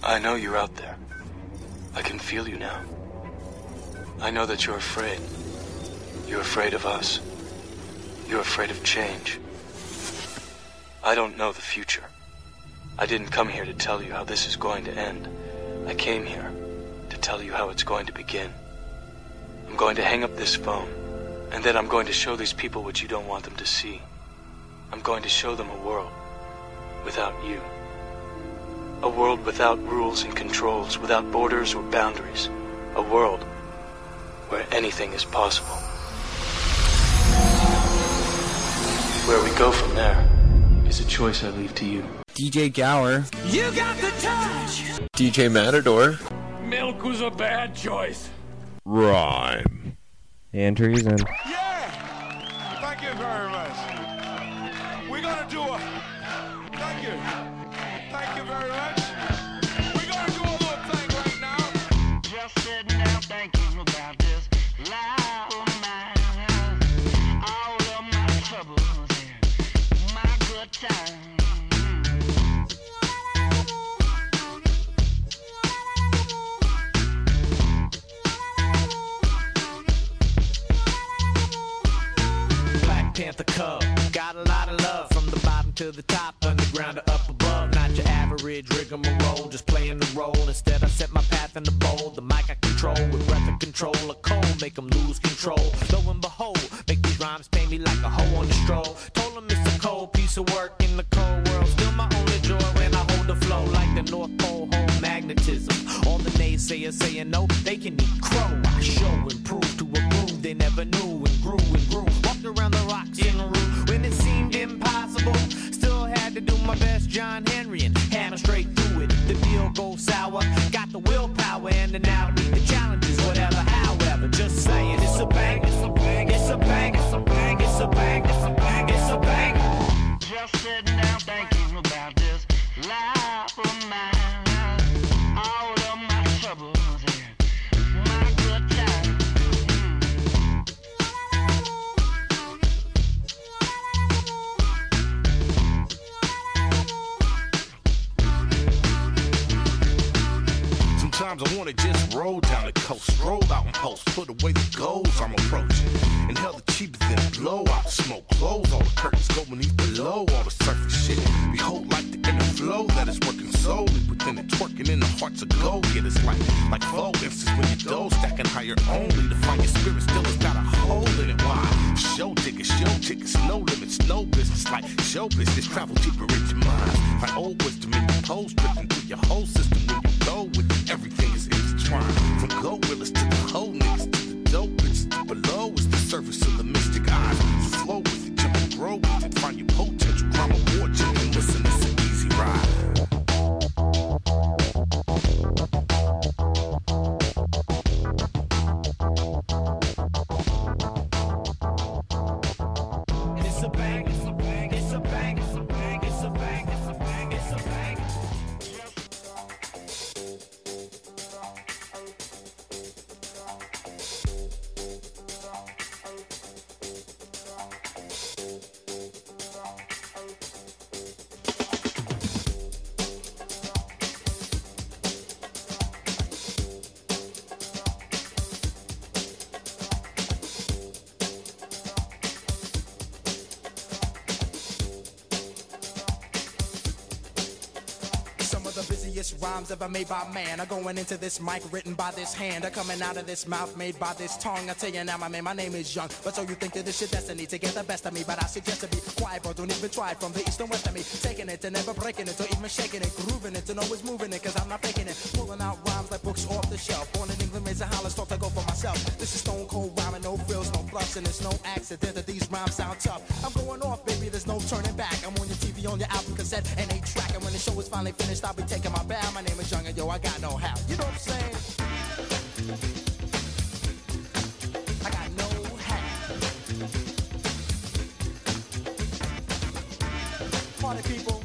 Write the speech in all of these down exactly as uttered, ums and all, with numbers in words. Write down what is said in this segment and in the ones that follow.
I know you're out there. I can feel you now. I know that you're afraid. You're afraid of us. You're afraid of change. I don't know the future. I didn't come here to tell you how this is going to end. I came here to tell you how it's going to begin. I'm going to hang up this phone, and then I'm going to show these people what you don't want them to see. I'm going to show them a world without you. A world without rules and controls, without borders or boundaries. A world where anything is possible. Where we go from there is a choice I leave to you. D J Gower. You got the touch! D J Matador. Milk was a bad choice. Rhyme. And treason. Yeah! Thank you very much. We're gonna do a... Thank you. Thank you very much. We're gonna do a little thing right now. Just sitting down thinking about this life of mine. All of my troubles and my good times. Panther Cub, got a lot of love from the bottom to the top, underground to up above. Not your average rigmarole, just playing the role. Instead, I set my path in the bowl. The mic I control with breath and control. A cold, make them lose control. Lo and behold, make these rhymes pay me like a hoe on the stroll. Told them it's a cold piece of work in the cold world. Still my only joy when I hold the flow like the North Pole home magnetism. All the naysayers saying no, they can eat crow. I show and prove to a groove they never knew and grew and grew. Walked around the rocks in a room when it seemed impossible. Still had to do my best, John Henry, and hammer straight through it. The deal goes sour, got the willpower and the now to meet the challenges, whatever, however. Just saying, it's a bang, it's a bang, it's a bang, it's a bang, it's a bang, it's a bang, it's a bang. Just sitting down thinking about this life of mine. All of my troubles and my good times. Sometimes I wanna just roll down the coast, roll out and post, put away the goals I'm approaching. Inhale the cheaper than blow out the smoke, close all the curtains, go beneath below all the surface shit. Behold like the inner flow that is working solely within it, twerking in the hearts of go-getters like, like flow instance when your dough stacking higher only to find your spirit still has got a hole in it. Why? Show tickets, show tickets, no limits, no business like show business, travel deeper into minds. Find old wisdom in your pose, drift into your whole system when you go with it. Everything is intertwined. From gorillas to the whole niggas to the dope bitches to below is the surface of the mystic eyes. So flow with it, jump and grow with it. Find your potential, crime award chicken. Listen, it's an easy ride. It's a bang, it's a bang, it's a bang, it's a bang, it's a bang, it's a bang, it's a bang. Rhymes ever made by man are going into this mic written by this hand are coming out of this mouth made by this tongue. I tell you now, my man, my name is Young, but so you think that this your destiny to get the best of me, but I suggest to be quiet, bro. Don't even try from the east and west of me, taking it and never breaking it or even shaking it, grooving it and always moving it, cause I'm not faking it, pulling out rhymes like books off the shelf. Born in England, raised in Holland, start to go for myself. This is stone cold rhyming, no frills, no fluffs, and it's no accident that these rhymes sound tough. I'm going off, baby, there's no turning back. I'm on your T V, on your album cassette, and eight track, and when the show is finally finished, I'll be taking my bow. My name is Young, and yo, I got no how. You know what I'm saying? I got no how. Party people,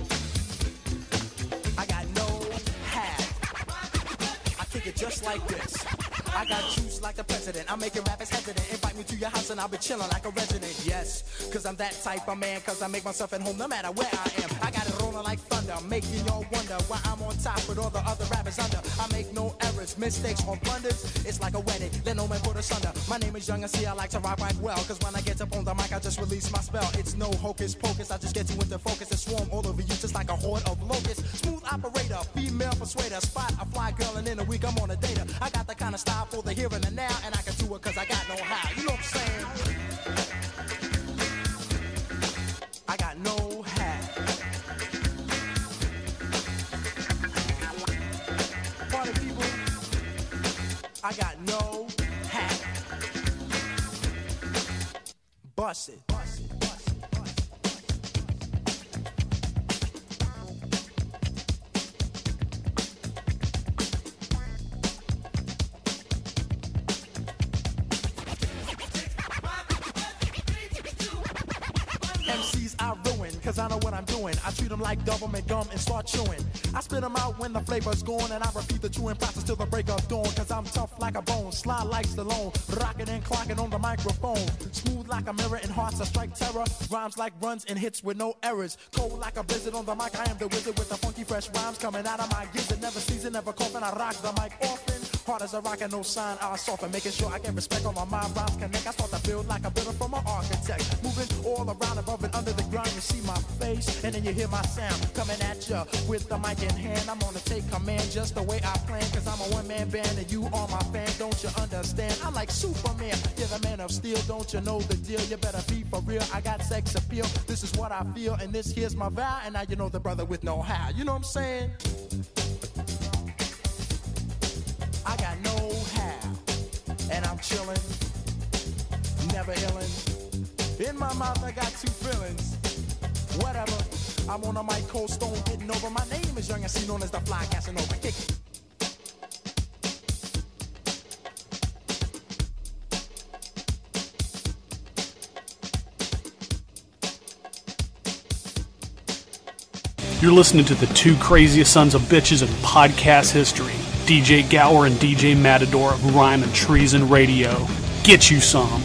I got no how. I kick it just like this. I got juice like the president. I'm making rappers hesitant. Invite me to your house and I'll be chilling like a resident. Yes, cause I'm that type of man. Cause I make myself at home no matter where I am. I got it rolling like thunder, making y'all wonder why I'm on top with all the other rappers under. I make no errors, mistakes or blunders. It's like a wedding, let no man put us under. My name is Young and see I like to rock right well. Cause when I get up on the mic I just release my spell. It's no hocus pocus, I just get you into focus and swarm all over you just like a horde of locusts. Smooth operator, female persuader, spot a fly girl and in a week I'm on a data. I got the kind of style for the here and the now, and I can do it cause I got no how. You know what I'm saying? I got no how. Party people, I got no how. Bust it. Bust it. Bust it. Bust it. M Cs I ruin, cause I know what I'm doing. I treat them like government gum and start chewing. I spit them out when the flavor's gone, and I repeat the chewing process till the break of dawn. Cause I'm tough like a bone, sly like Stallone, rocking and clocking on the microphone. Smooth like a mirror and hearts that strike terror. Rhymes like runs and hits with no errors. Cold like a blizzard on the mic, I am the wizard with the funky fresh rhymes coming out of my gizzard. Never season, never coughing, I rock the mic often. Hard as a rock and no sign, I'll soften. Making sure I get respect on my mind, rhymes connect. I start to build like a builder from an architect. Moving all around above and under the ground, you see my face, and then you hear my sound coming at ya with the mic in hand. I'm gonna take command just the way I plan, cause I'm a one-man band and you are my fan, don't you understand? I'm like Superman, you're the man of steel, don't you know the deal? You better be for real, I got sex appeal. This is what I feel, and this here's my vow, and now you know the brother with no how. You know what I'm saying? I got no how, and I'm chillin', never illin'. In my mouth I got two feelings. Whatever, I'm on a mic, cold stone, hitting over. My name is Young and C, known as the Fly Casanova. Kick it. You're listening to the two craziest sons of bitches in podcast history, D J Gower and D J Matador of Rhyme and Treason Radio. Get you some.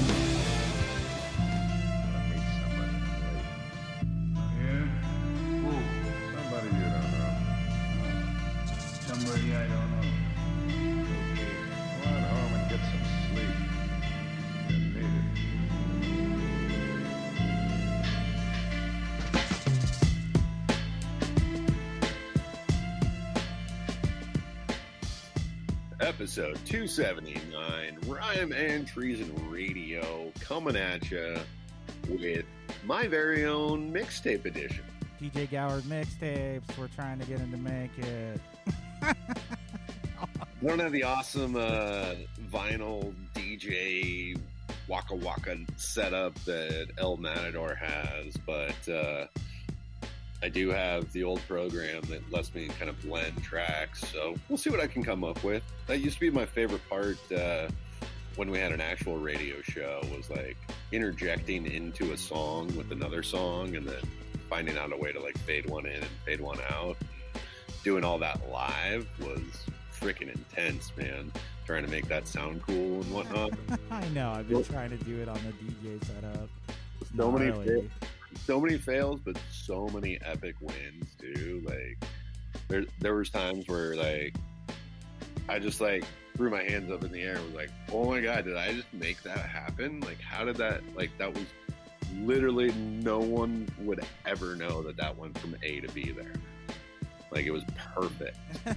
Episode two seventy-nine, Rhyme and Treason Radio, coming at you with my very own mixtape edition. D J Gower mixtapes, we're trying to get him to make it. I don't have the awesome uh, vinyl D J Waka Waka setup that El Matador has, but uh, I do have the old program that lets me kind of blend tracks, so we'll see what I can come up with. That used to be my favorite part uh, when we had an actual radio show, was like interjecting into a song with another song and then finding out a way to like fade one in and fade one out. Doing all that live was freaking intense, man. Trying to make that sound cool and whatnot. I know, I've been trying to do it on the D J setup. So many fails, so many fails, but so many epic wins, too. Like, there, there was times where, like, I just, like, threw my hands up in the air and was like, oh my God, did I just make that happen? Like, how did that, like, that was literally no one would ever know that that went from A to B there. Like, it was perfect.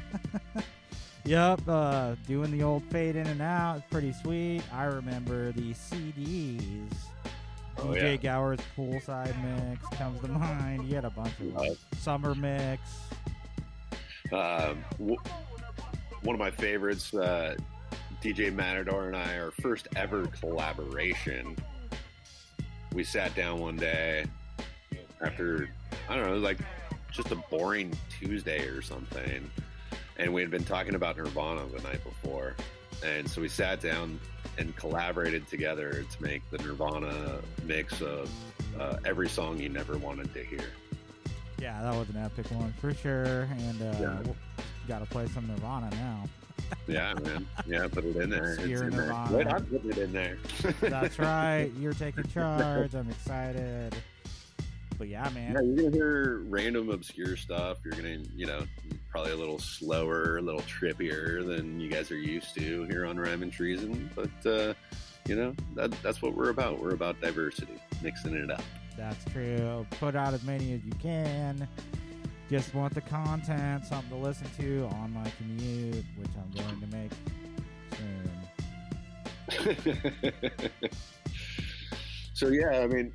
Yep, uh, doing the old fade in and out is pretty sweet. I remember the C Ds. Oh, D J yeah. Gower's Poolside Mix comes to mind. You had a bunch of like, Summer Mix. Um, w- one of my favorites, uh, D J Matador and I, our first ever collaboration. We sat down one day after, I don't know, like just a boring Tuesday or something. And we had been talking about Nirvana the night before. And so we sat down and collaborated together to make the Nirvana mix of uh, every song you never wanted to hear. Yeah, that was an epic one for sure. And uh, Yeah. Got to play some Nirvana now. Yeah, man. Yeah, put it in there. It's Obscure in there. Nirvana. Wait, I'm putting it in there. That's right. You're taking charge. I'm excited. But yeah, man. Yeah, you're gonna hear random obscure stuff. You're gonna, you know, probably a little slower, a little trippier than you guys are used to here on Rhyme and Treason. But uh, you know, that, that's what we're about. We're about diversity, mixing it up. That's true. Put out as many as you can. Just want the content, something to listen to on my commute, which I'm going to make soon. So yeah, I mean,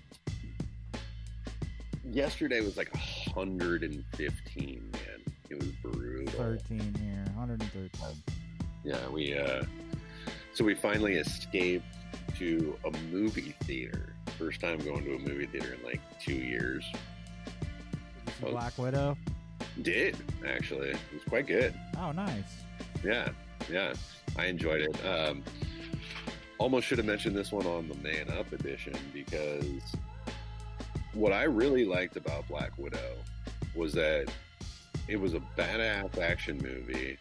yesterday was like one hundred fifteen, man. It was brutal. thirteen here, one hundred thirteen. Yeah, we uh, so we finally escaped to a movie theater. First time going to a movie theater in like two years. Did you see Black Widow? Did actually. It was quite good. Oh, nice. Yeah, yeah, I enjoyed it. Um, almost should have mentioned this one on the Man Up edition, because what I really liked about Black Widow was that it was a badass action movie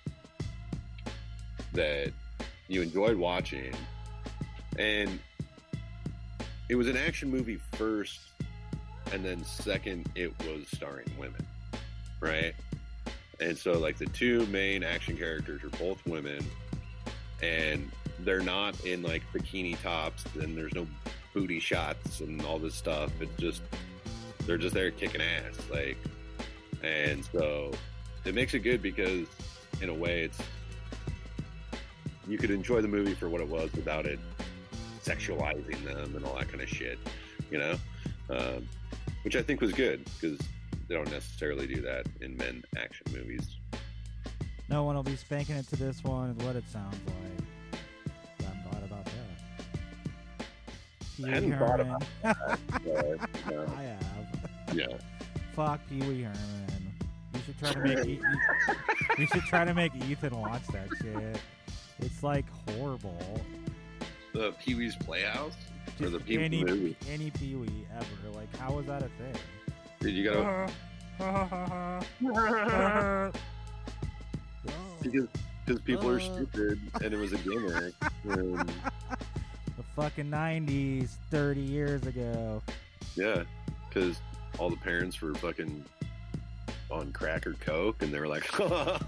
that you enjoyed watching, and it was an action movie first, and then second, it was starring women, right? And so, like, the two main action characters are both women, and they're not in, like, bikini tops, and there's no booty shots and all this stuff. It's just, they're just there kicking ass, like, and so it makes it good because, in a way, it's, you could enjoy the movie for what it was without it sexualizing them and all that kind of shit, you know, um, which I think was good, because they don't necessarily do that in men action movies. No one will be spanking it to this one, is what it sounds like. I'm glad about that. I hadn't Pee-wee thought Herman. about that, but, no. I have. Yeah. Fuck Pee Wee Herman. You should try to make e- you should try to make Ethan watch that shit. It's like horrible. The Pee Wee's Playhouse? Or Just the Pee Wee any movie? any Pee Wee ever. Like, how was that a thing? Did you gotta... because, because people are stupid, and it was a gimmick. And, The fucking nineties, thirty years ago. yeah, because all the parents were fucking on crack or coke, and they were like,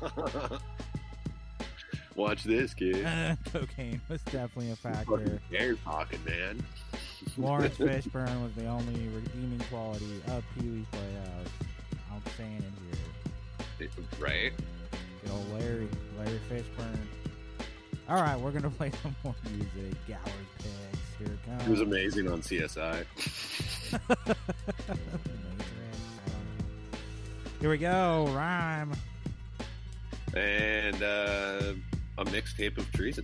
watch this, kid. Cocaine was definitely a factor. They're talking, man. Lawrence Fishburne was the only redeeming quality of Pee Wee's Playhouse. I'm saying it here. It- right? Good old Larry, Larry Fishburne. All right, we're gonna play some more music. Gower's Picks. Here it comes. It was amazing on C S I. Here we go. Rhyme. And uh, a mixtape of treason.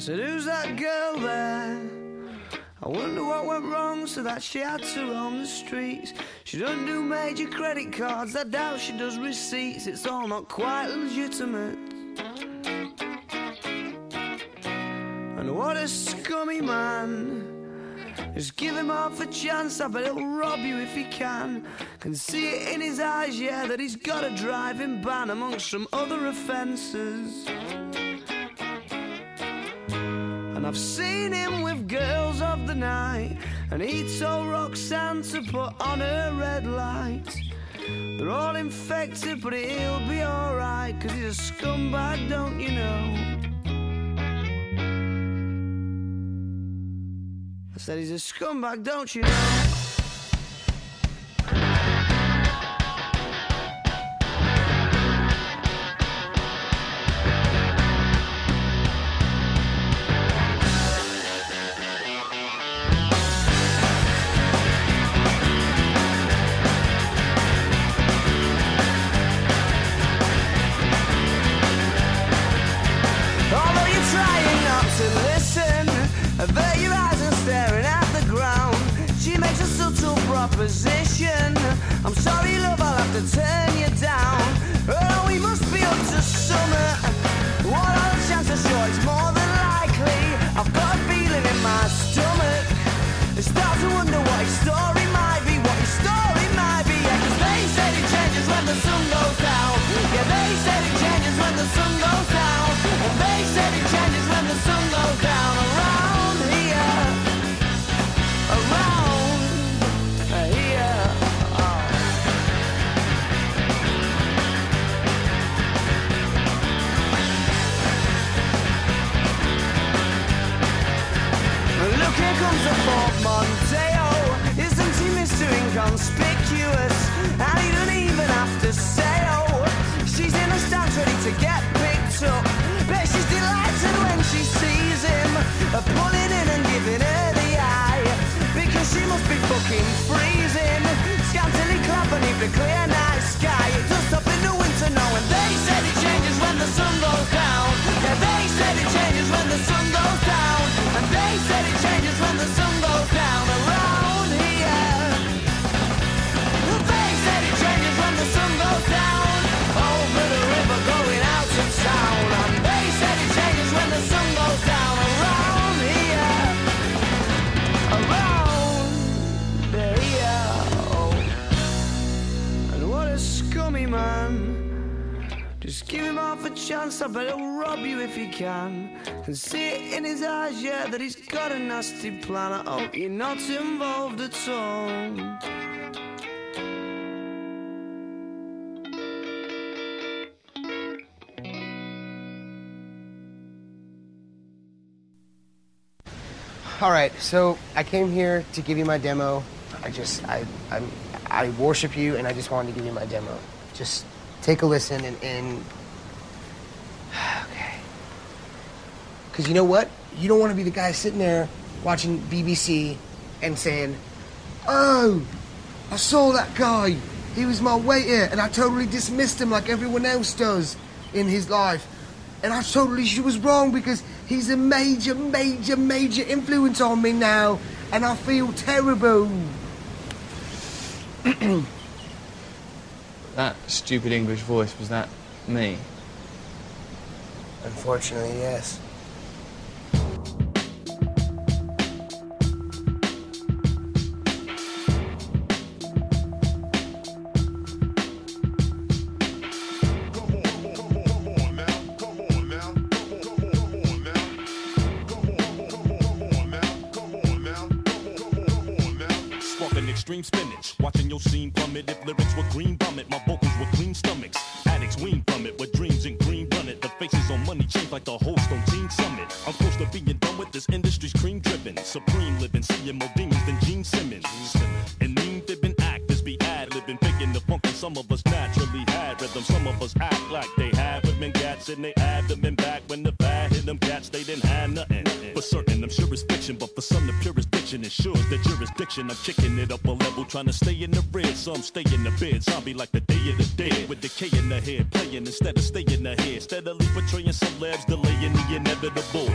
said, who's that girl there? I wonder what went wrong so that she had to roam the streets. She doesn't do major credit cards, I doubt she does receipts. It's all not quite legitimate. And what a scummy man. Just give him half a chance, I bet he'll rob you if he can. Can see it in his eyes, yeah, that he's got a driving ban amongst some other offences. And I've seen him with girls of the night, and he told Roxanne to put on her red light. They're all infected, but he'll be alright, cause he's a scumbag, don't you know? I said he's a scumbag, don't you know? Position. I'm sorry, love, I'll have to turn you down. Oh, we must be up to summer. What are the chances? Sure, it's more than likely. I've got a feeling in my stomach. I start to wonder what his story might be, what his story might be. Yeah, cause they said it changes when the sun goes down. Yeah, they said it changes when the sun goes down. And they said it changes when the sun goes down. Around here, around. Here comes a portmanteau. Isn't he Mister Inconspicuous? And he doesn't even have to say oh. She's in the stands ready to get picked up. Bet she's delighted when she sees him, pulling in and giving her the eye, because she must be fucking freezing. Scantily clad beneath the clear night sky. It does stop in the winter now, and they said it changes when the sun goes down. Yeah, they said it changes when the sun goes down. And they said it changes when the sun goes down around here. They said it changes when the sun goes down over the river going out of town. And they said it changes when the sun goes down around here. Around here. Oh. And what a scummy man. Just give him half a chance, I bet he'll rob you if he can. Can see it in his eyes, yeah, that he's got a nasty plan. I hope you're not involved at all. All right, so I came here to give you my demo. I just, I, I'm, I worship you, and I just wanted to give you my demo. Just take a listen and, and okay. Because you know what? You don't want to be the guy sitting there watching B B C and saying, oh, I saw that guy. He was my waiter, and I totally dismissed him like everyone else does in his life. And I totally she was wrong because he's a major, major, major influence on me now, and I feel terrible. That stupid English voice, was that me? Unfortunately, yes. Extreme spinach, watching your scene plummet. If lyrics were green vomit, my vocals were clean stomachs. Addicts wean from it, with dreams and green run it. The faces on money change like the host on Teen Summit. I'm close to being done with this industry's cream driven. Supreme living, seeing more demons than Gene Simmons. And mean fibbing actors be ad-libbing, faking the funk, and some of us naturally had rhythm. Some of us act like they had women gats, and they add them in back when the bad hit them cats, they didn't have nothing. For certain, I'm sure it's fiction, but for some the purest diction ensures the jurisdiction. I'm kicking it up a level, trying to stay in the red. Some stay in the bed, zombie like the Day of the Dead, with decay in the head, playing instead of staying ahead, steadily portraying celebs, delaying the inevitable. When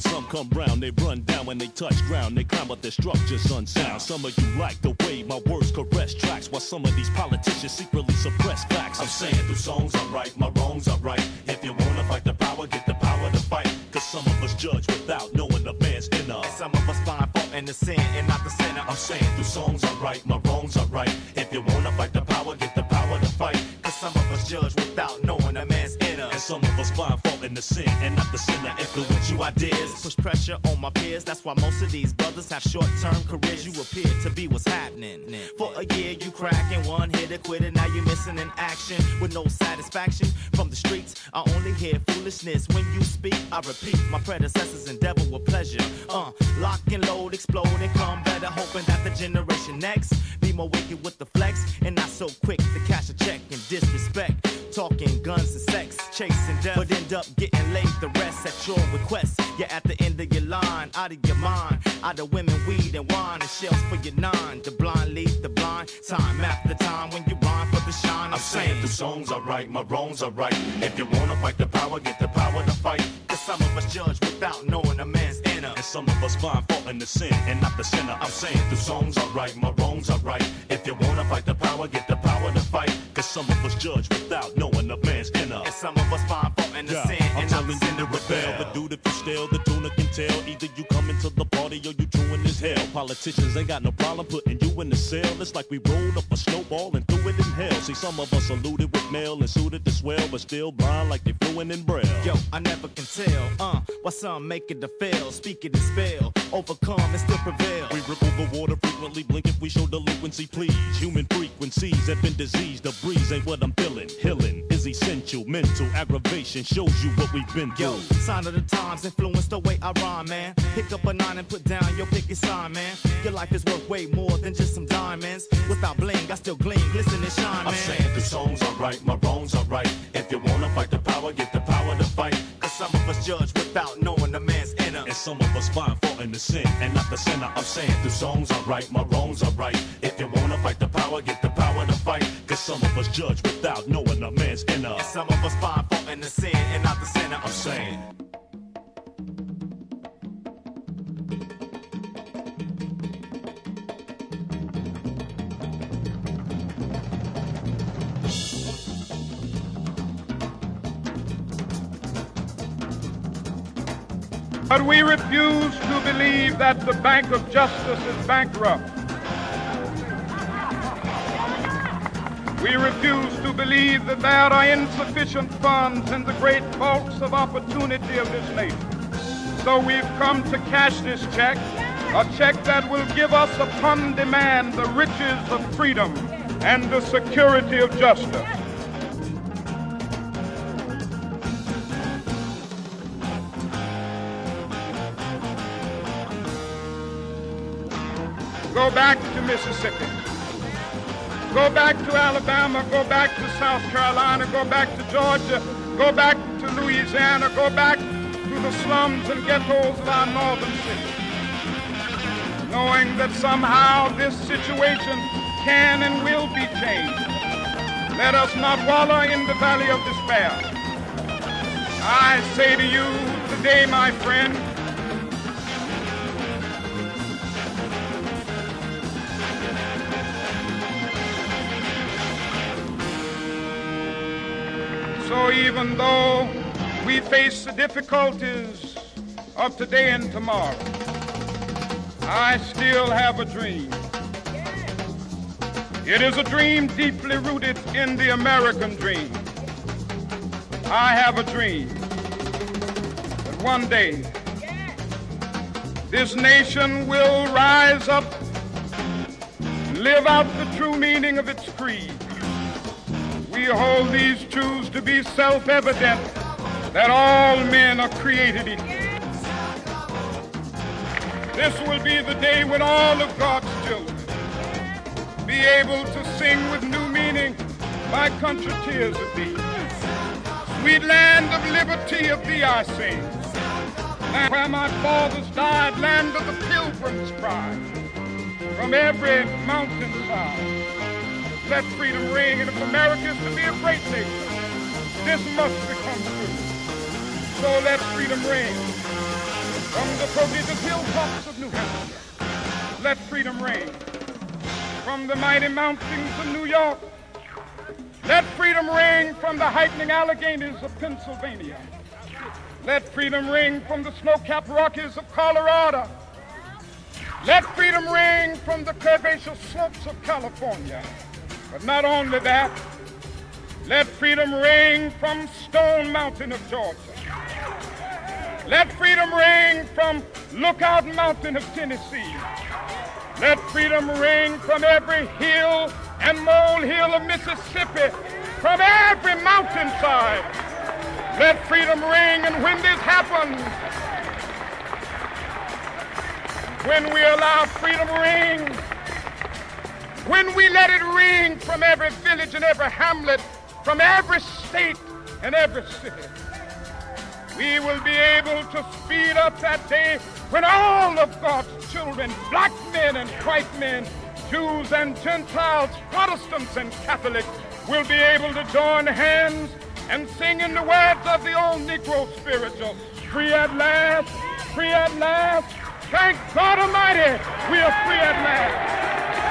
some come round, they run down when they touch ground. They climb up their structures unsound. Some of you like the way my words caress tracks, while some of these politicians secretly suppress facts. I'm saying through songs I write, my wrongs are right. If you wanna fight the power, get the power to fight. Cause some of us judge without knowing the man's inner. And some of us find fault in the sin and not the sinner. I'm saying through songs I write, my wrongs are right. If you wanna fight the power, get the power to fight. Cause some of us judge without knowing the man's inner. And some of us find fault in the sin and not the sin that influence you ideas. Push pressure on my peers, that's why most of these brothers have short-term careers. You appear to be what's happening. For a year you cracking, one hit a quitter, now you're missing in action with no satisfaction from the streets. I only hear foolishness when you speak. I repeat, my predecessors endeavor with pleasure. Uh, lock and load, explode and come better, hoping that the generation next be more wicked with the flex and not so quick to cash a check and disrespect. Talking guns and sex, chasing death, but end up getting laid the rest at your request. You're at the end of your line, out of your mind, out of women, weed and wine and shells for your nine. The blind lead the blind, time after time when you rhyme for the shine. I'm, I'm saying through songs I write, my wrongs are right. If you wanna fight the power, get the power to fight. Cause some of us judge without knowing a man's inner. And some of us find fault in the sin and not the sinner. I'm saying through songs I write, my wrongs are right. If you wanna fight the power, get the power to fight. Cause some of us judge without knowing the man's inner. And some of us find fault in the yeah, sin I'm and not the telling sinner. you to rebel, but dude, if you still the tuna can tell. Either you come into the party or you doing as hell. Politicians ain't got no problem putting you in the cell. It's like we rolled up a snowball and threw it in hell. See, some of us eluded with mail and suited to swell, but still blind like they fluent in braille. Yo, I never can tell, uh, why some make it to fail, speak it and spell, overcome and still prevail. We ripple the water frequently, blink if we show delinquency, please. Human frequencies have been diseased, the breeze ain't what I'm feeling. Healing is essential, mental aggravation shows you what we've been through. Yo, sign of the times influence the way I rhyme, man. Pick up a nine and put down your picket sign, man. Your life is worth way more than just some diamonds. Without bling, I still gleam, glisten and shine, man. I'm saying the songs are right, my wrongs are right. If you wanna fight the power, get the power to fight. Cause some of us judge without knowing the man's inner. And some of us find fault in the sin and not the sinner. I'm saying the songs are right, my wrongs are right. If you wanna fight the power, get the power to fight. Cause some of us judge without knowing the man's inner. And some of us find fault in the sin and not the sinner. I'm saying. But we refuse to believe that the Bank of Justice is bankrupt. We refuse to believe that there are insufficient funds in the great vaults of opportunity of this nation. So we've come to cash this check, a check that will give us upon demand the riches of freedom and the security of justice. Go back to Mississippi. Go back to Alabama. Go back to South Carolina. Go back to Georgia. Go back to Louisiana. Go back to the slums and ghettos of our northern cities. Knowing that somehow this situation can and will be changed. Let us not wallow in the valley of despair. I say to you today, my friend, so even though we face the difficulties of today and tomorrow, I still have a dream. It is a dream deeply rooted in the American dream. I have a dream that one day this nation will rise up and live out the true meaning of its creed. We hold these truths to be self-evident, that all men are created equal. This will be the day when all of God's children be able to sing with new meaning, my country tears of thee. Sweet land of liberty of thee I sing. Land where my fathers died, land of the pilgrim's pride. From every mountainside, let freedom ring, and if America is to be a great nation, this must become true. So let freedom ring. from the prodigious hilltops of New Hampshire. Let freedom ring from the mighty mountains of New York. Let freedom ring from the heightening Alleghenies of Pennsylvania. Let freedom ring from the snow-capped Rockies of Colorado. Let freedom ring from the curvaceous slopes of California. But not only that, let freedom ring from Stone Mountain of Georgia. Let freedom ring from Lookout Mountain of Tennessee. Let freedom ring from every hill and molehill of Mississippi, from every mountainside. Let freedom ring, and when this happens, when we allow freedom ring, when we let it ring from every village and every hamlet, from every state and every city, we will be able to speed up that day when all of God's children, black men and white men, Jews and Gentiles, Protestants and Catholics, will be able to join hands and sing in the words of the old Negro spiritual, free at last, free at last, thank God Almighty, we are free at last.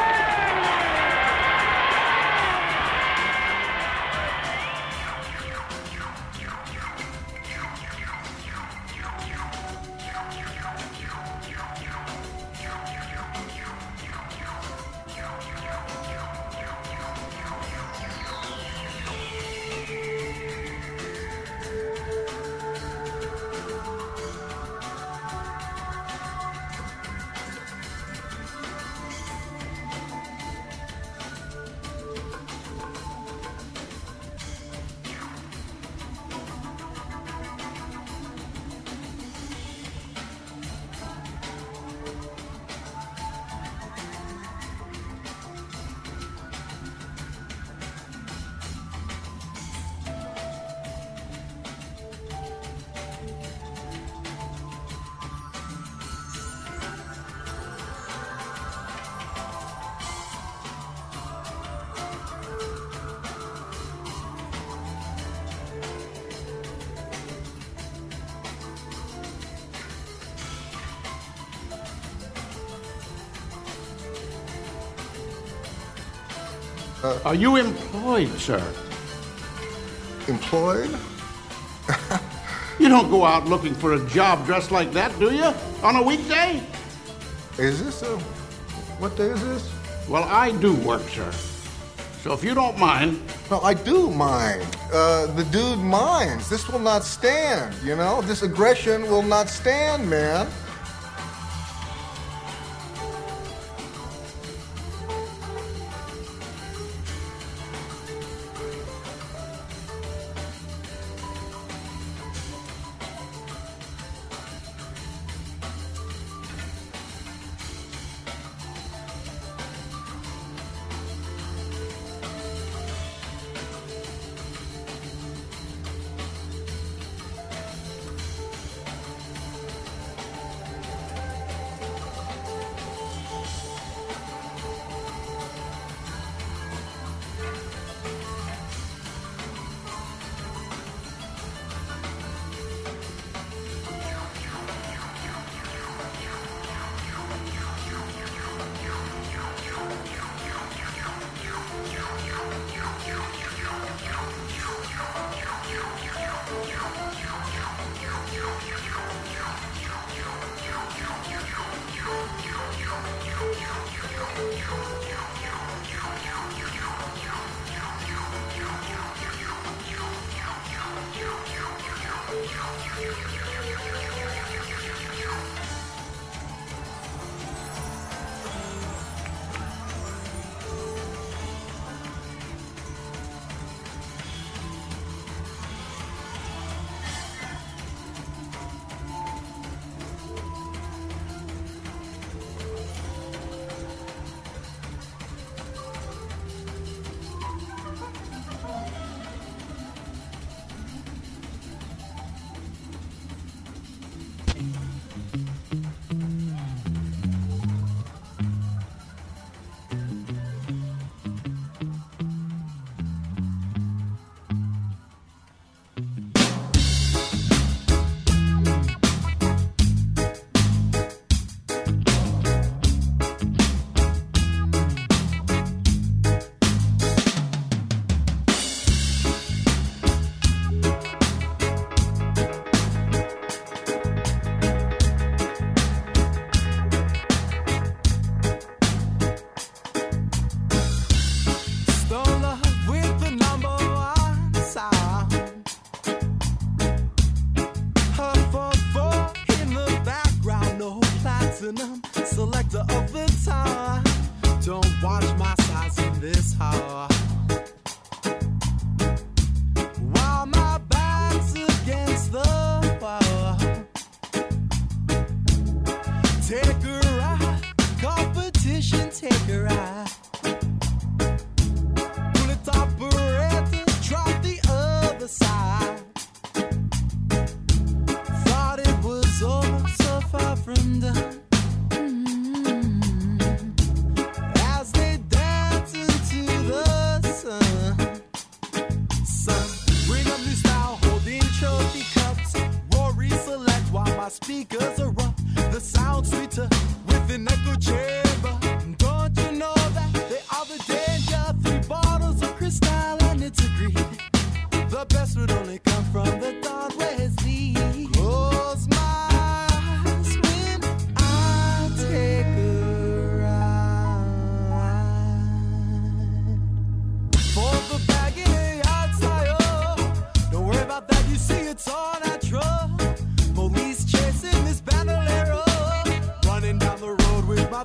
Uh, Are you employed, sir? Employed? You don't go out looking for a job dressed like that, do you? On a weekday? Is this a... What day is this? Well, I do work, sir. So if you don't mind... No, I do mind. Uh, the dude minds. This will not stand, you know? This aggression will not stand, man.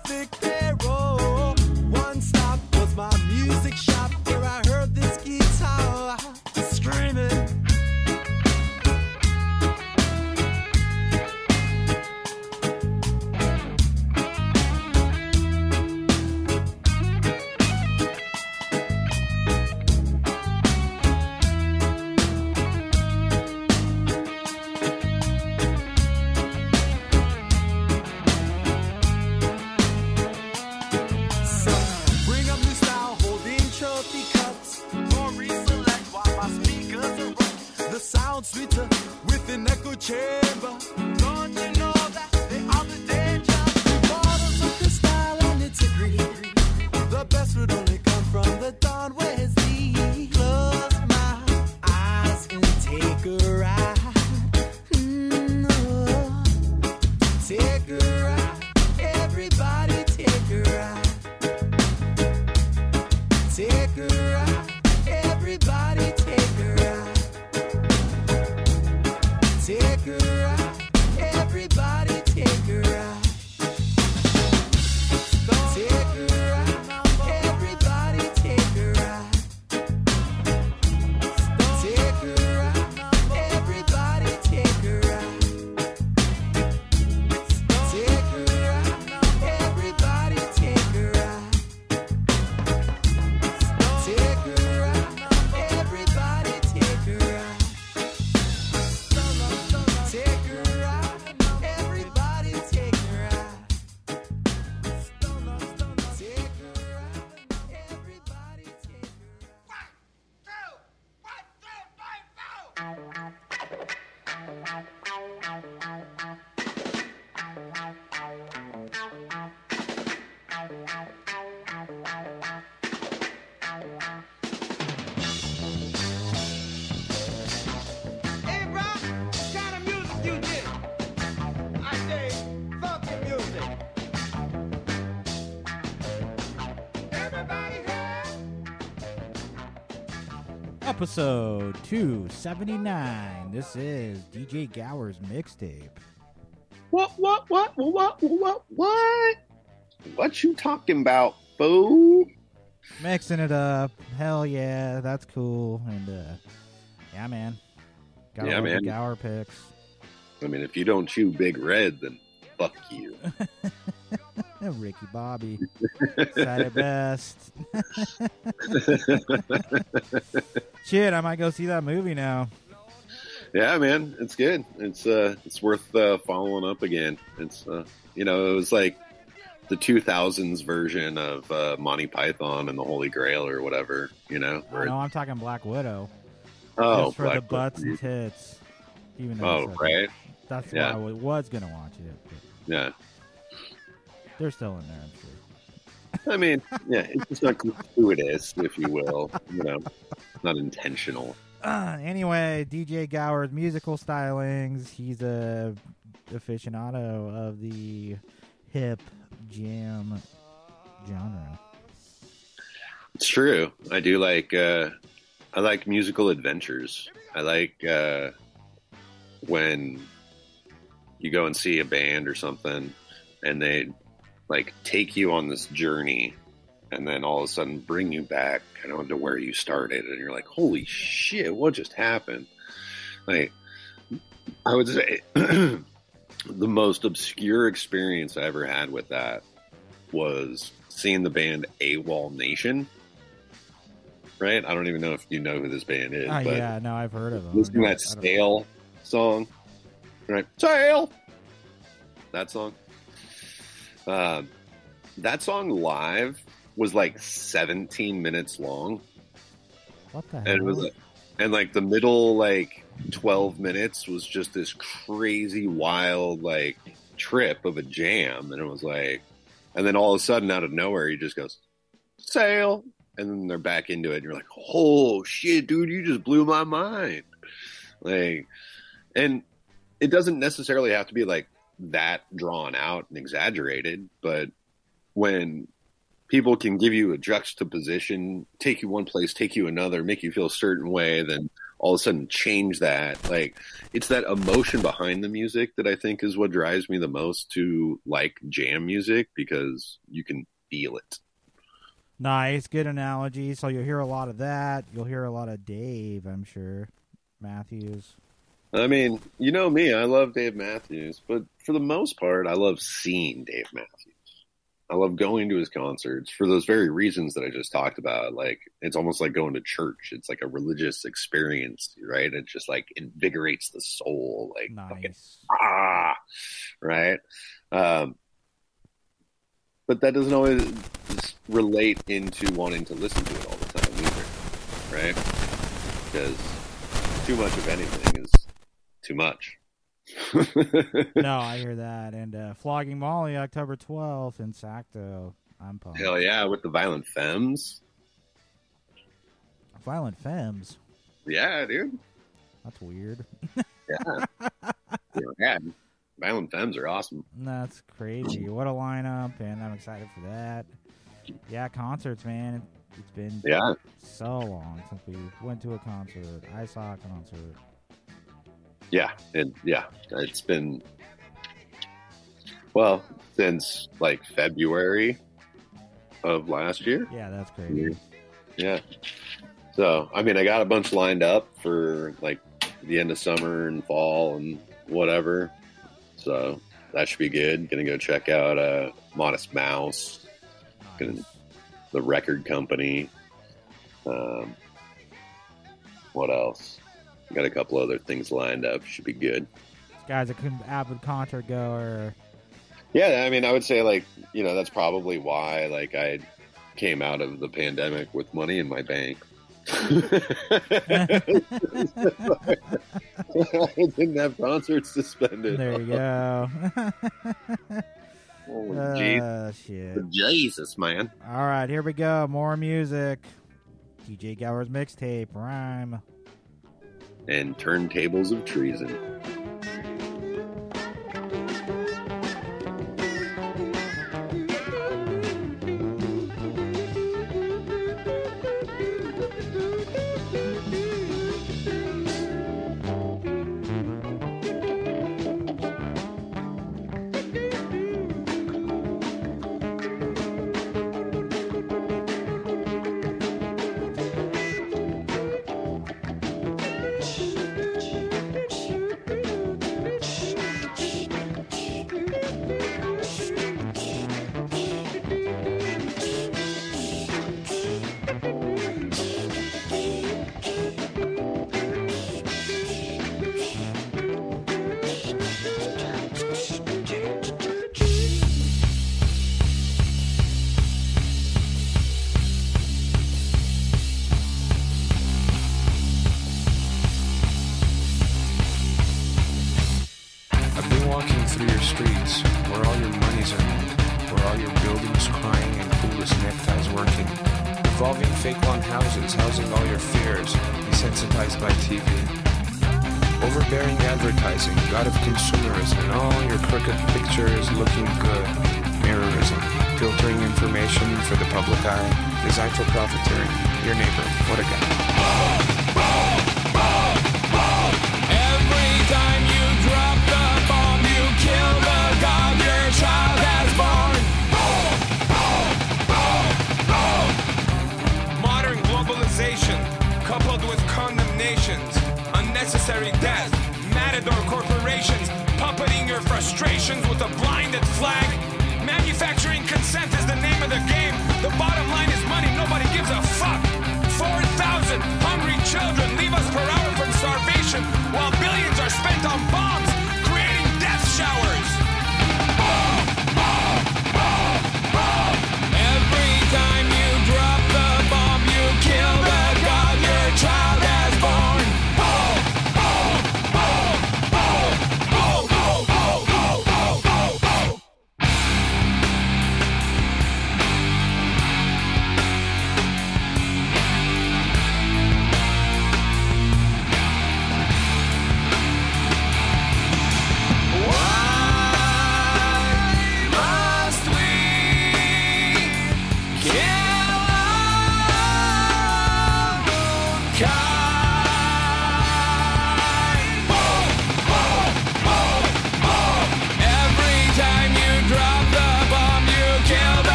traffic there. Oh, one stop was my music shop where I heard this guitar screaming. Sweeter with an echo chamber. Don't you know that they are the danger? Bottles of crystal and it's agreed. The best would only come from the dawn. Where's the close my eyes and take a ride? Mm, oh. Take a ride. Everybody take a ride. Take a ride. Everybody take a ride. Take a ride, everybody take a ride. Take a ride, everybody take a ride. Take a ride, everybody take a ride. Take a ride, everybody take a ride. Take a ride, everybody take a ride. Take a ride, everybody take a ride. Take a ride, everybody take a Hey, bro, what kind of music you dig? I dig funky music. Everybody here? Episode two seventy-nine. This is D J Gower's mixtape. What, what, what, what, what, what? What you talking about, fool? Mixing it up. Hell yeah, that's cool. And uh, yeah, man. Got Yeah, all the man. Gower picks. I mean, if you don't chew Big Red, then fuck you. Ricky Bobby said it best. Shit, I might go see that movie now. Yeah, man, it's good. It's uh, it's worth uh, following up again. It's uh, you know, it was like the two thousands version of uh, Monty Python and the Holy Grail or whatever. You know? Oh, no, I'm talking Black Widow. Oh, Just for Black the butts Widow. and tits. Even though Oh, it's like- right. That's Yeah. why I was gonna watch it. But Yeah. they're still in there, I'm sure. I mean, yeah, it's just not gratuitous, if you will. You know, not intentional. Uh, anyway, D J Gower's musical stylings. He's a aficionado of the hip jam genre. It's true. I do like. Uh, I like musical adventures. I like uh, when you go and see a band or something, and they like take you on this journey, and then all of a sudden bring you back kind of to where you started, and you're like, "Holy shit, what just happened?" Like, I would say the most obscure experience I ever had with that was seeing the band AWOL Nation. Right? I don't even know if you know who this band is. Oh, but yeah, no, I've heard of them. listen to that Sail song. Right? Sail! That song. Uh, that song live was like seventeen minutes long. What the And hell? it was like, and like the middle like twelve minutes was just this crazy wild like trip of a jam, and it was like, and then all of a sudden out of nowhere he just goes Sail, and then they're back into it, and you're like, oh shit, dude, you just blew my mind. Like, and it doesn't necessarily have to be like that drawn out and exaggerated, but when people can give you a juxtaposition, take you one place, take you another, make you feel a certain way, then all of a sudden change that. Like, it's that emotion behind the music that I think is what drives me the most to like jam music, because you can feel it. Nice, good analogy. So you'll hear a lot of that. You'll hear a lot of Dave, I'm sure. Matthews. I mean, you know me, I love Dave Matthews, but for the most part, I love seeing Dave Matthews. I love going to his concerts for those very reasons that I just talked about. Like, it's almost like going to church. It's like a religious experience, right? It just like invigorates the soul. Like, nice. Fucking, ah, right? Um, but that doesn't always relate into wanting to listen to it all the time either, right? Because too much of anything is too much. No, I hear that. And uh, Flogging Molly, October twelfth in Sacto. I'm pumped. Hell yeah, with the Violent Femmes. Violent Femmes? Yeah, dude. That's weird. Yeah. Yeah. Violent Femmes are awesome. That's crazy. What a lineup, and I'm excited for that. Yeah, concerts, man. It's been yeah. so long since we went to a concert. I saw a concert. Yeah, and yeah, it's been, well, since like February of last year. Yeah, that's crazy. Yeah. So, I mean, I got a bunch lined up for like the end of summer and fall and whatever. So that should be good. Gonna go check out uh, Modest Mouse, nice. Gonna, the record company. Um, what else? Got a couple other things lined up. Should be good. This guy's a avid concert goer. Yeah, I mean, I would say, like, you know, that's probably why, like, I came out of the pandemic with money in my bank. I didn't have concerts suspended. There you go. Oh, uh, shit. Jesus, man. All right, here we go. More music. D J Gower's mixtape, Rhyme. And Turntables of Treason.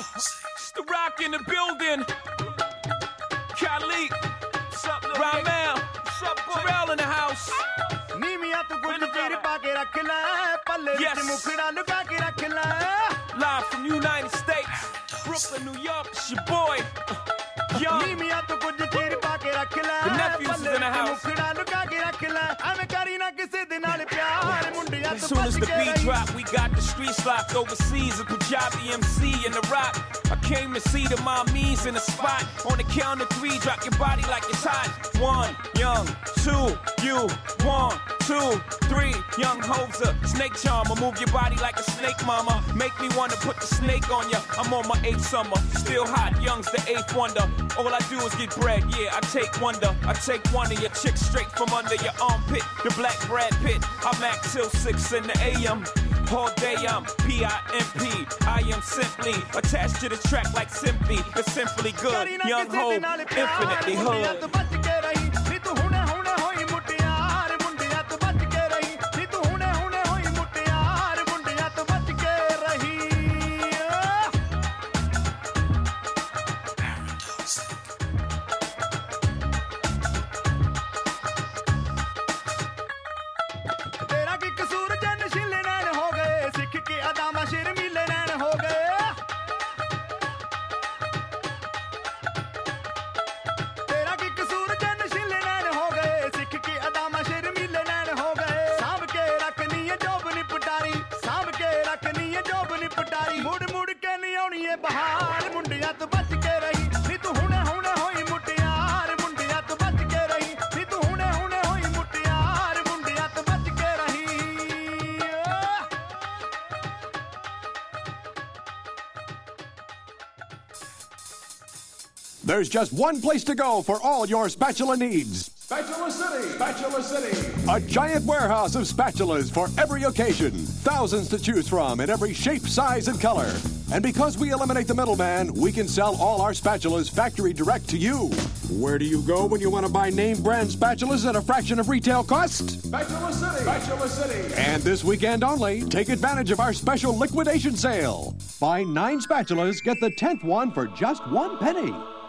It's the Rock in the building. Khalid. What's up, Lil Ramel? What's up, boy? Terrell in the house. Yes. Live from United States, Brooklyn, New York. It's your boy, Young. The nephews is in the house. As soon as the beat drop, we got the streets locked overseas. A Punjabi M C in the rock. I came to see the mommies in the spot. On the count of three, drop your body like it's hot. One, Young, two, you, one, two, three, Young Hoser, snake charmer. Move your body like a snake, mama. Make me wanna put the snake on ya. I'm on my eighth summer, still hot. Young's the eighth wonder. All I do is get bread, yeah. I take wonder. I take one of your chicks straight from under your armpit. The black Brad Pitt. I'm at till six in the A M. All day I'm P I M P. I am simply attached to the track like Simply. It's simply good. Young Ho, infinitely hood. There's just one place to go for all your spatula needs. Spatula City! Spatula City! A giant warehouse of spatulas for every occasion. Thousands to choose from in every shape, size, and color. And because we eliminate the middleman, we can sell all our spatulas factory direct to you. Where do you go when you want to buy name brand spatulas at a fraction of retail cost? Spatula City! Spatula City! And this weekend only, take advantage of our special liquidation sale. Buy nine spatulas, get the tenth one for just one penny.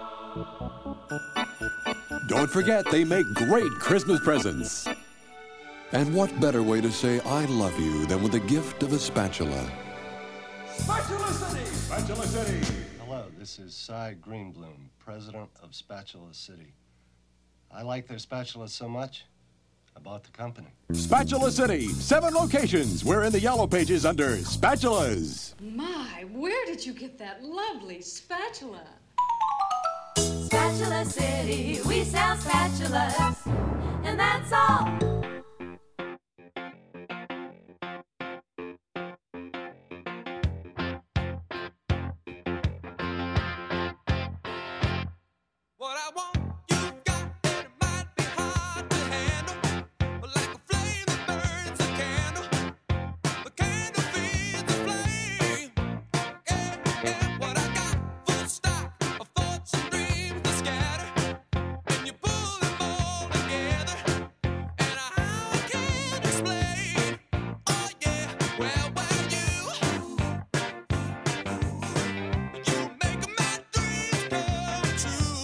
Don't forget, they make great Christmas presents. And what better way to say I love you than with the gift of a spatula? Spatula City! Spatula City! Hello, this is Cy Greenbloom, president of Spatula City. I like their spatulas so much, I bought the company. Spatula City, seven locations. We're in the yellow pages under Spatulas. My, where did you get that lovely spatula? Spatula City, we sell spatulas, and that's all. What I want, you got, and it might be hard to handle, but like a flame that burns a candle, the candle feeds the flame. Yeah, yeah, what I got, full stock of thoughts and dreams that scatter, and you pull them all together, and how I can't explain. Oh yeah, well, well, you, you make my dreams come true.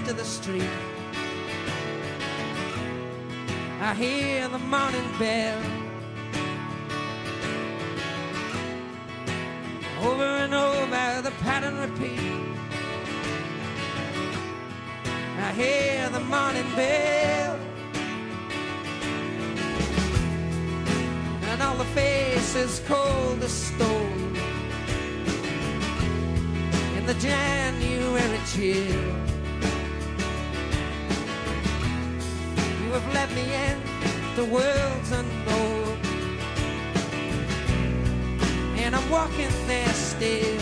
to the street. I hear the morning bell over and over, the pattern repeat. I hear the morning bell, and all the faces cold as stone in the January chill. You have let me in the world's unknown, and I'm walking there still.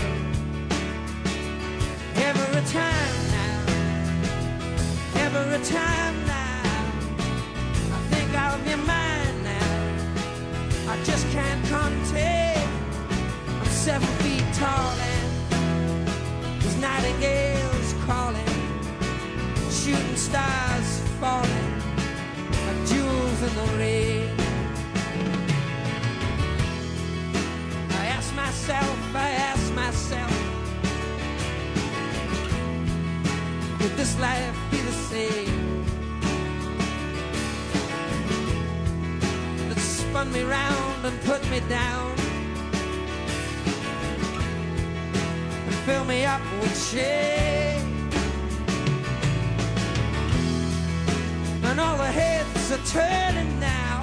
Every time now, every time now, I think of your mind now. I just can't contain. I'm seven feet tall and there's nightingales calling, shooting stars falling like jewels in the rain. I ask myself, I ask myself, could this life be the same? That spun me round and put me down and fill me up with shame. And all the heads are turning now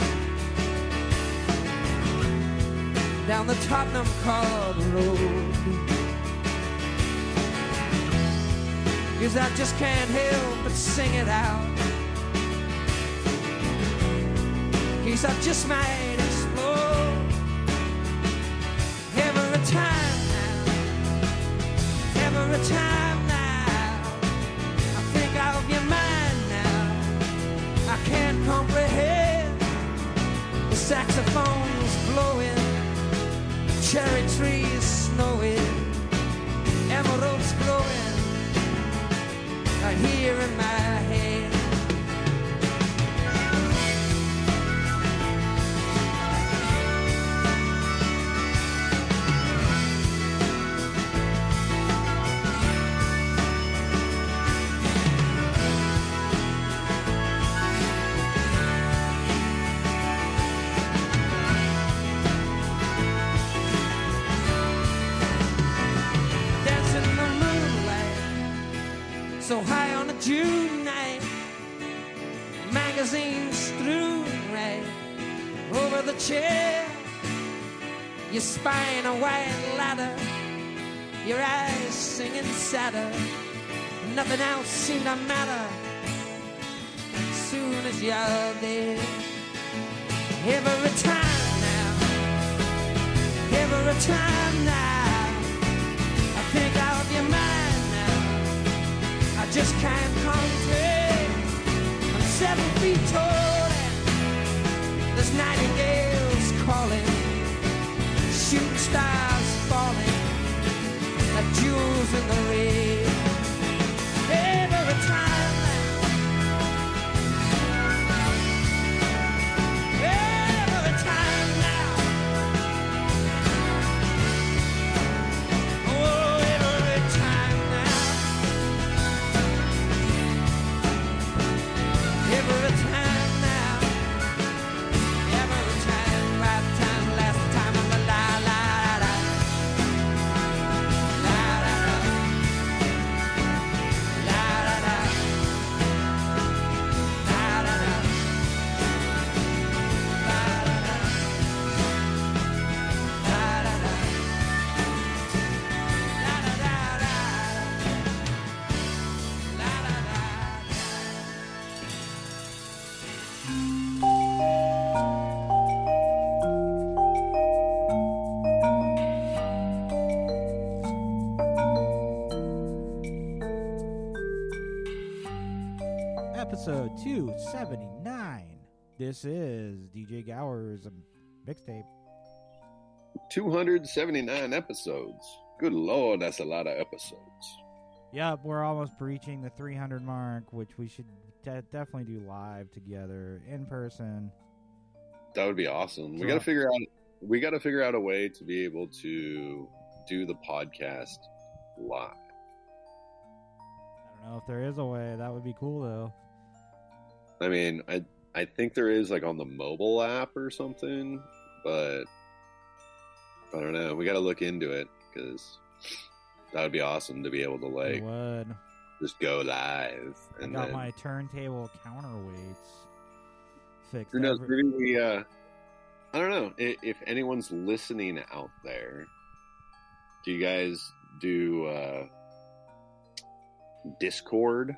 down the Tottenham Court Road, 'cause I just can't help but sing it out, 'cause I just might explode. Every time now, every time now, I think of your mind now. I can't comprehend. The saxophone's blowing, cherry trees snowing, emeralds glowing, I hear in my head. So high on a June night, magazines strewn right over the chair. You spying a white ladder, your eyes singing sadder. Nothing else seemed to matter as soon as you're there. Every time now, every time now, I think of your mind. I just can't concentrate. I'm seven feet tall and there's nightingales calling, shooting stars falling like jewels in the rain. Every time now, every time now, oh, every time now. Every time now, every time, right time, last time, I'm a la la la, la la la, la la la, la la la, la la la, Episode two seventy-nine. This is D J Gower's mixtape. two hundred seventy-nine episodes. Good Lord, that's a lot of episodes. Yep, we're almost breaching the three hundred mark, which we should de- definitely do live together in person. That would be awesome. We Sure. got to figure out. We got to figure out a way to be able to do the podcast live. I don't don't know if there is a way. That would be cool, though. I mean, I I think there is, like, on the mobile app or something, but I don't know. We got to look into it, because that would be awesome to be able to, like, It would. just go live. I And got then, my turntable counterweights fixed. who knows, every- maybe we, uh, I don't know, if, if anyone's listening out there, do you guys do uh, Discord?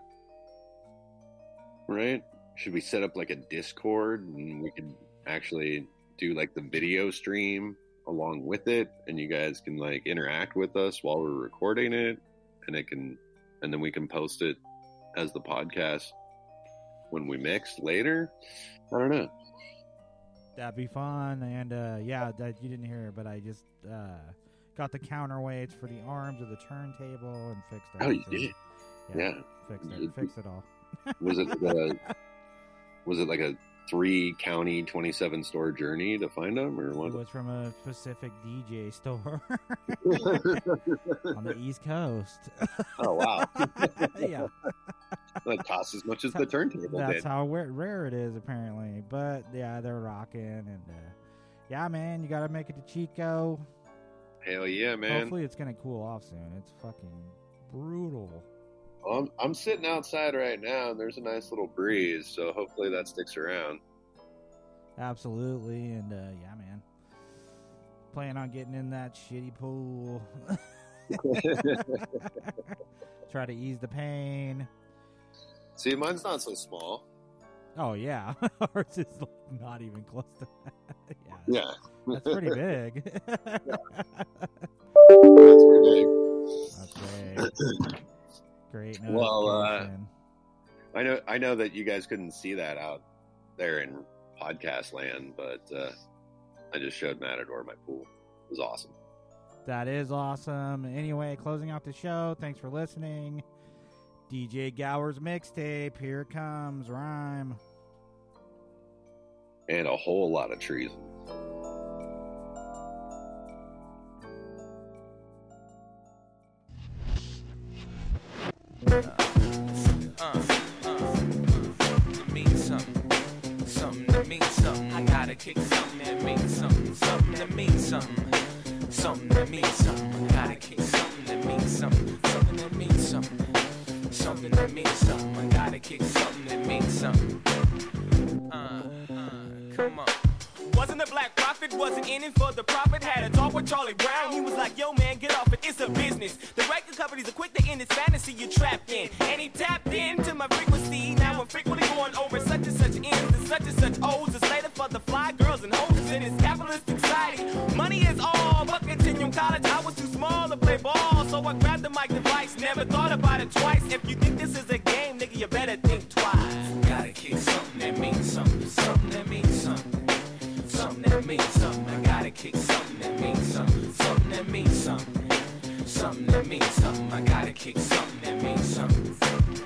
Right? Should we set up like a Discord and we could actually do like the video stream along with it, and you guys can like interact with us while we're recording it, and it can, and then we can post it as the podcast when we mix later? I don't know. That'd be fun. And uh, yeah, that you didn't hear, but I just uh, got the counterweights for the arms of the turntable and fixed Oh, you everything. did? Yeah, Yeah. fixed it. Fixed it all. Was it the, was it like a three county twenty-seven store journey to find them, or It what? was from a specific D J store on the East Coast. Oh wow! Yeah, That costs as much as the turntable that's did. how rare, rare it is apparently. But yeah, they're rocking, and uh, yeah, man, you gotta make it to Chico. Hell yeah, man! Hopefully, it's gonna cool off soon. It's fucking brutal. Well, I'm I'm sitting outside right now, and there's a nice little breeze, so hopefully that sticks around. Absolutely, and uh, yeah, man. Plan on getting in that shitty pool. Try to ease the pain. See, mine's not so small. Oh yeah, ours is like not even close to that. Yeah, Yeah, that's pretty big. That's pretty big. That's great. Great notification. Well, uh, I know I know that you guys couldn't see that out there in podcast land, but uh, I just showed Matador my pool. It was awesome. That is awesome. Anyway, closing out the show. Thanks for listening. D J Gower's mixtape. Here it comes. Rhyme. And a whole lot of treason. Uh, uh, it means something, something that means something. I gotta kick something that means something, something that means something, something that means something. I gotta kick something that means something, something that means something, something that means something. I gotta kick something that means something. Uh, uh, come on. Wasn't a black prophet, wasn't in it for the profit. Had a talk with Charlie Brown, he was like, yo man, get off it, it's a business. The record companies are quick to end this fantasy you're trapped in. And he tapped into my frequency, now I'm frequently going over such and such ends and such and such O's. It's later for the fly girls and hoes in this capitalistic society. Money is all, but continuum college, I was too small to play ball. So I grabbed the mic device, never thought about it twice. If you think this is a game, nigga, you better think twice. Gotta kick something that means something, something that means something. Something that means something. I gotta kick something that means something. Something that means something. Something that means something. I gotta kick something that means something.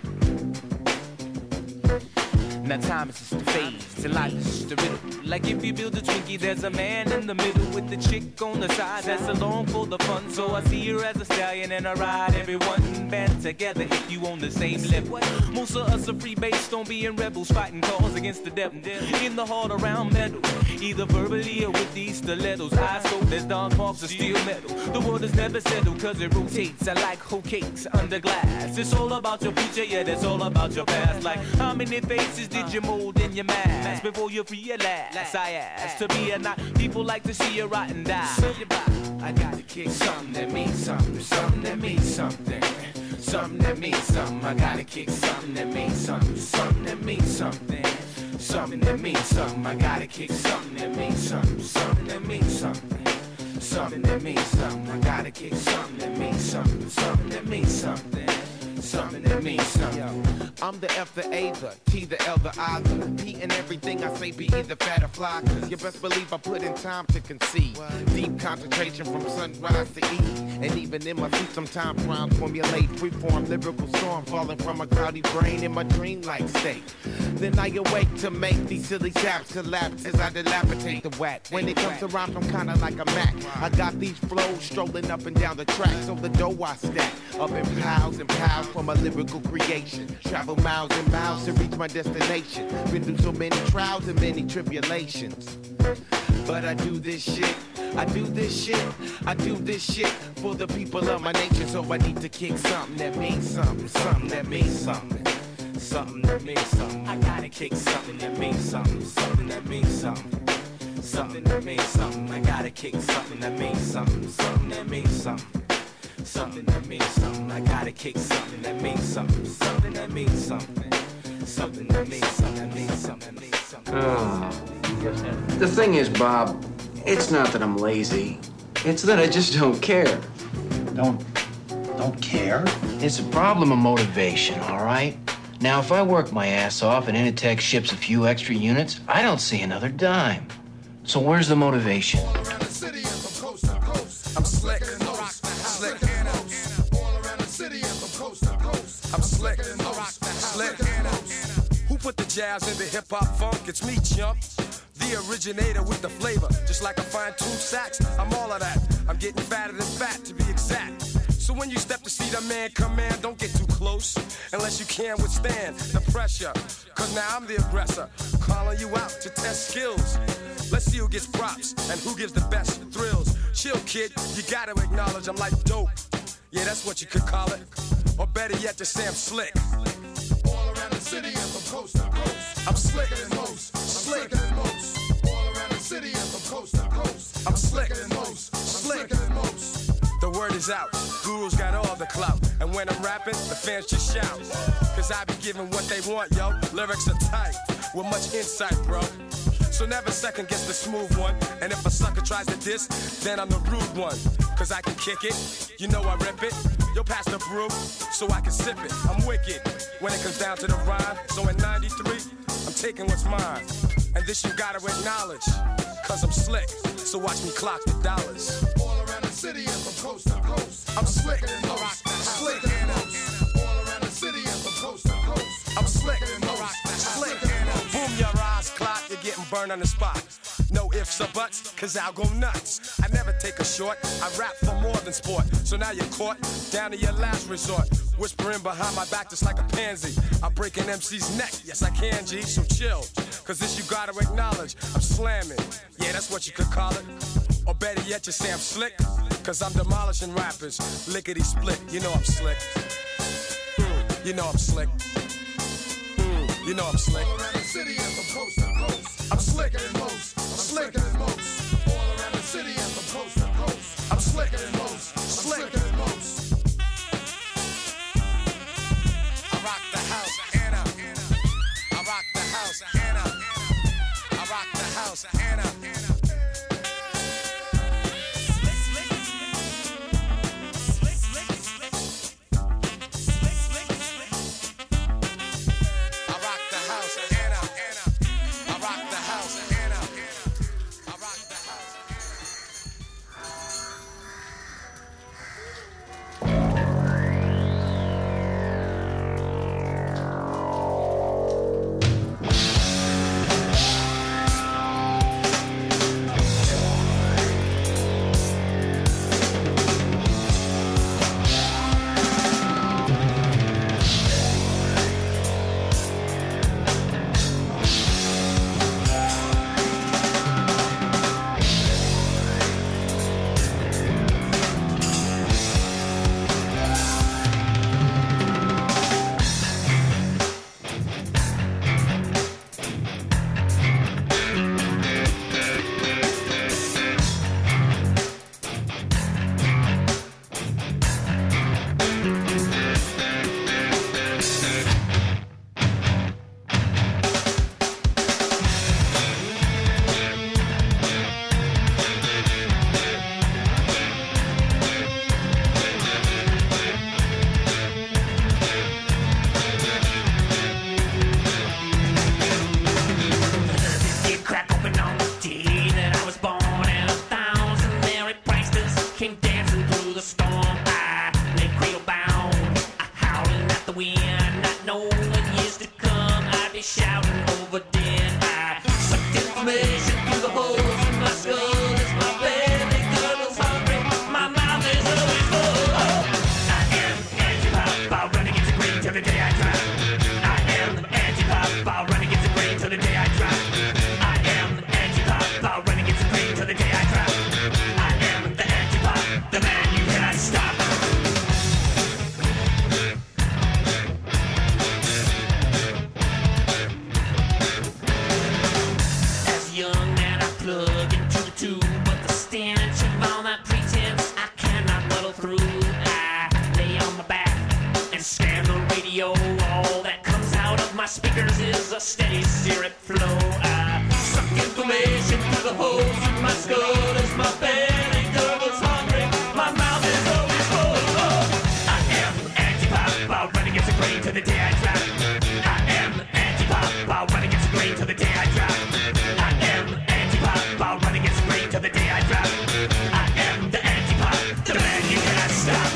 Now time is just a phase, and life is just a riddle. Like if you build a Twinkie, there's a man in the middle with the chick on the side that's along for the fun. So I see her as a stallion and I ride everyone band together if you on the same level. Most of us are free based on being rebels, fighting cause against the devil. In the heart around metal, either verbally or with these stilettos. Eyes cold as dark marks of steel metal. The world is never settled cause it rotates. I like whole cakes under glass. It's all about your future, yeah, that's all about your past. Like how many faces did you mold in your mask before you realize I asked to be or not? People like to see you rot and die. I gotta kick something that means something, something that means something, something that means something. I gotta kick something that means something, something that means something, something that means something. I gotta kick something that means something, something that means something, something that means something. I gotta kick something that means something, something that means something. Something that means something. I'm the F, the A, the T, the L, the I, the P, and everything I say be either fat or fly. Cause you best believe I put in time to conceive. Deep concentration from sunrise to eve. And even in my sleep sometimes rhymes formulate. Freeform lyrical storm falling from a cloudy brain in my dreamlike state. Then I awake to make these silly saps collapse as I dilapidate the whack. When it comes to rhymes, I'm kinda like a Mac. I got these flows strolling up and dough the track, so the dough I stack up in piles and piles for my lyrical creation. Travel miles and miles to reach my destination. Been through so many trials and many tribulations. But I do this shit, I do this shit, I do this shit for the people of my nation. So I need to kick something that means something, something that means something. Something that means something. I gotta kick something that means something, something that means something. Something that means something. I gotta kick something that means something, something that means something. Something that means something. I gotta kick something that means something, something that means something. Something that means something, that means something, that means something. Oh. The thing is, Bob, it's not that I'm lazy. It's that I just don't care. Don't, don't care? It's a problem of motivation, all right? Now, if I work my ass off and Initech ships a few extra units, I don't see another dime. So where's the motivation? I'm slick, slick, all around the city and from coast to coast. I'm slick, slick. Who put the jazz into hip hop funk? It's me, chump. The originator with the flavor, just like a fine-tuned sax. I'm all of that. I'm getting fatter than fat, to be exact. So when you step to see the man command, don't get too close, unless you can withstand the pressure. Cause now I'm the aggressor, calling you out to test skills. Let's see who gets props and who gives the best thrills. Chill, kid, you gotta acknowledge I'm like dope. Yeah, that's what you could call it. Or better yet, just say I'm slick. All around the city and from coast to coast. I'm slicker than most, slicker than most. All around the city and from coast to coast. I'm slicker than most, slicker than most. The word is out, gurus got all the clout. And when I'm rapping, the fans just shout. Cause I be giving what they want, yo. Lyrics are tight, with much insight, bro. So never second guess the smooth one. And if a sucker tries to diss, then I'm the rude one. Cause I can kick it, you know I rip it. Yo, pass the brew, so I can sip it. I'm wicked, when it comes down to the rhyme. So in ninety-three, I'm taking what's mine. And this you gotta acknowledge, cause I'm slick. So watch me clock the dollars. All around the city and from coast to coast. I'm slicker than most, slicker than most. All around the city and from coast to coast. I'm slicker than most, slicker than most. Boom your eyes, clock, you're getting burned on the spot. No ifs or buts, cause I'll go nuts. I never take a short, I rap for more than sport. So now you're caught, down to your last resort. Whispering behind my back just like a pansy. I break an M C's neck, yes I can, G, so chill. Cause this you gotta acknowledge, I'm slamming. Yeah, that's what you could call it. Or better yet, just say I'm slick. Cause I'm demolishing rappers, lickety split, you know I'm slick. Mm, you know I'm slick. Mm, you know I'm slick. All around the city and from coast to coast. I'm slicker than most, I'm slicker than most. All around the city and from coast to coast. I'm slicker than most, slicker than most. I rock the house, Anna. I rock the house, Anna. I rock the house, Anna. Renegade a steady syrup flow. I suck information through the holes in my skull as my belly gurgles hungry. My mouth is always full. Oh, I am anti-pop, I'll run against the grain till the day I drop. I am anti-pop, I'll run against the grain till the day I drop. I am anti-pop, I'll run against the grain till the day I drop. I am the anti-pop, the man you cannot stop.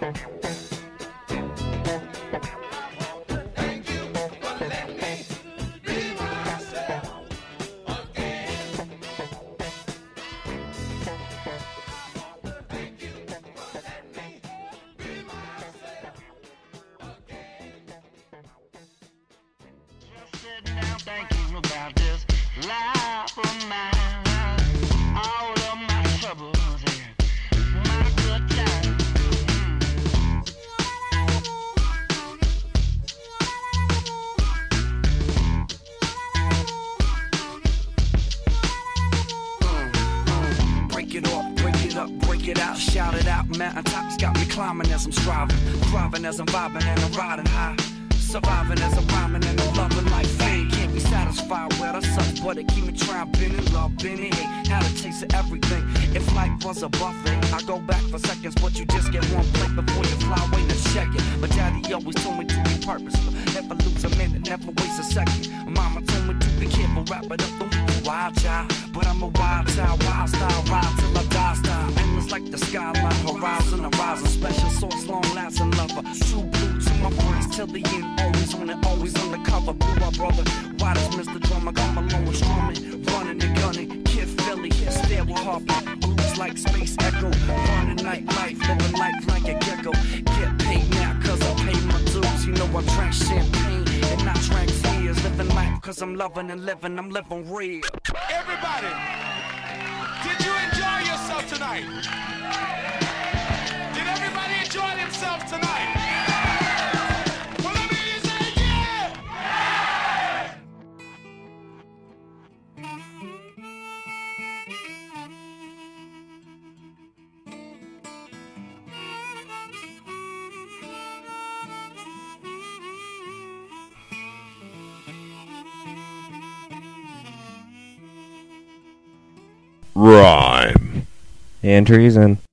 Thinking about this life of mine, all of my troubles here, my good time. Break it off, break it up, break it out, shout it out. Mountaintops got me climbing as I'm striving, thriving as I'm vibing and I'm riding high. Surviving as I'm rhyming and I'm loving life. Fame can't be satisfied with I suck, but it keep me trying, bending, love, bending. Hey, had a taste of everything. If life was a buffet, I go back for seconds, but you just get one plate before you fly away and check it. But daddy always told me to be purposeful, never lose a minute, never waste a second. Mama told me to be careful, wrap it up, don't be a wild child. But I'm a wild child, wild style, ride till I die style. Endless like the skyline, horizon, horizon, special source, long lasting lover. True blue to my friends till the end. Always on it, always undercover. Blue, our brother. Why does Mister Drummer come along with strumming? Running and gunning. Kid Philly, stare with Harvey. Blues like space echo. Burning night life, living life like a gecko. Get paid now, cause I pay my dues. You know I drank champagne and I drank tears. Living life cause I'm loving and living, I'm living real. Everybody, did you enjoy yourself tonight? Did everybody enjoy themselves tonight? Rhyme. And treason.